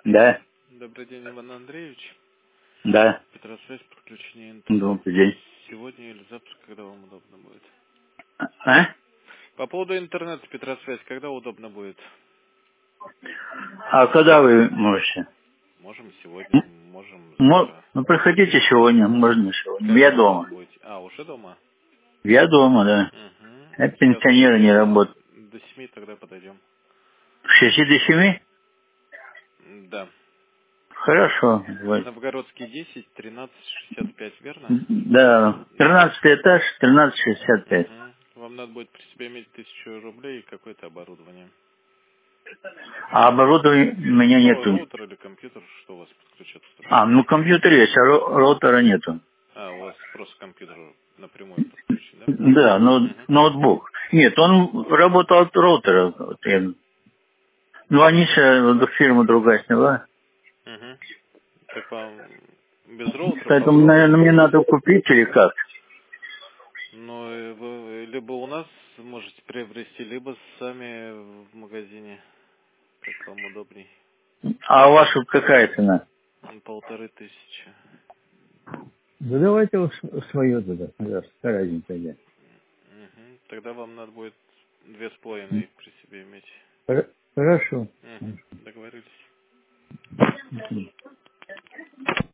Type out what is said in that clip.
Да, Добрый день, Иван Андреевич. да. Петросвязь, подключение интернета. Добрый день. Сегодня или завтра, когда вам удобно будет. А? По поводу интернета, Петросвязь, когда удобно будет? А когда вы можете? Можем сегодня, можем завтра. Ну, приходите сегодня, можно сегодня. Я Когда вы дома. будете? А, уже дома? Я дома, да. Угу. Я Сейчас пенсионер, не работаю. до 7 тогда подойдем. В 6 до 7? Да. Хорошо. Вот. Новгородский 10, 1365, верно? Да. 13 этаж, 1365. Угу. Вам надо будет при себе иметь 1000 рублей и какое-то оборудование. А оборудования у меня Ну, нету. роутер или компьютер, что у вас подключать А, устройство? ну компьютер есть, а роутера нету. А, у вас просто компьютер напрямую подключен, да? Да, Угу. ноутбук. Нет, он работал от роутера. Вот ну, они же фирма другая сняла. Угу. Так вам без роутера Поэтому, наверное, попробовать? мне надо купить или как? Ну, и вы либо у нас можете приобрести, либо сами в магазине, как вам удобней. А у вас вот какая цена? 1500. Да давайте уж свое туда, пожалуйста, какая разница где. Угу. Тогда вам надо будет 2,5 при себе иметь. Хорошо. Угу. Договорились.